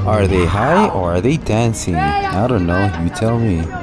Are they high or are they dancing? I don't know, you tell me.